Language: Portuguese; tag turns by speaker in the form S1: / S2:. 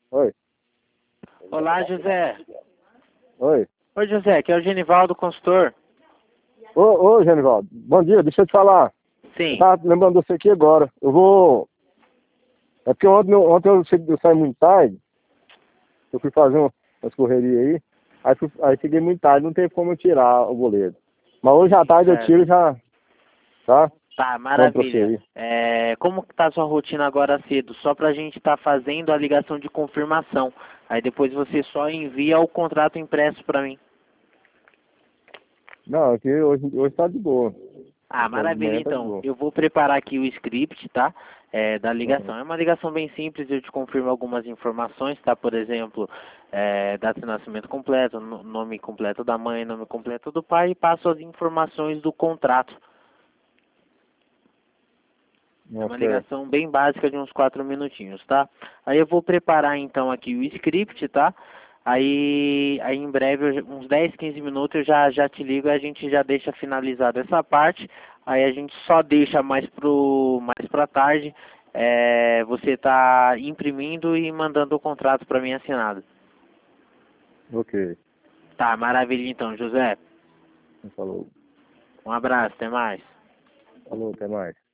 S1: Oi.
S2: Olá, José.
S1: Oi.
S2: Oi, José, aqui é o Genivaldo, consultor.
S1: Ô, Genivaldo. Bom dia, deixa eu te falar. Eu
S2: Sim.
S1: tava lembrando de você aqui agora. Eu vou... É porque ontem eu saí muito tarde. Eu fui fazer umas correrias aí. Aí cheguei muito tarde, não teve como eu tirar o boleto. Mas hoje à tarde eu
S2: Certo.
S1: tiro já, tá?
S2: Tá,
S1: Pronto pra você
S2: maravilha.
S1: aí.
S2: Como que tá a sua rotina agora cedo? Só pra gente estar fazendo a ligação de confirmação. Aí depois você só envia o contrato impresso pra mim.
S1: Não, aqui hoje tá de boa.
S2: Ah,
S1: De
S2: maravilha,
S1: manhã tá de
S2: então.
S1: boa.
S2: Eu vou preparar aqui o script, tá? Da
S1: Uhum.
S2: ligação. É uma ligação bem simples, eu te confirmo algumas informações, tá? Por exemplo, data de nascimento completo, nome completo da mãe, nome completo do pai e passo as informações do contrato. É uma
S1: Ok.
S2: ligação bem básica de uns 4 minutinhos, tá? Aí eu vou preparar então aqui o script, tá? Aí em breve, uns 10, 15 minutos eu já te ligo e a gente já deixa finalizada essa parte. Aí a gente só deixa mais pra tarde, você tá imprimindo e mandando o contrato para mim assinado.
S1: Ok.
S2: Tá, maravilha então, José.
S1: Falou.
S2: Um abraço, até mais.
S1: Falou, até mais.